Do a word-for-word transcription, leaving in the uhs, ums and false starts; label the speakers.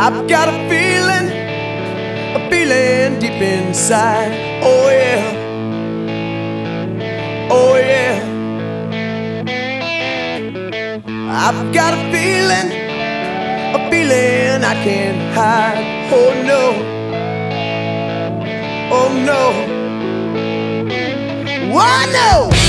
Speaker 1: I've got a feeling, a feeling deep inside. Oh yeah, oh yeah. I've got a feeling, a feeling I can't hide. Oh no, oh no, oh no.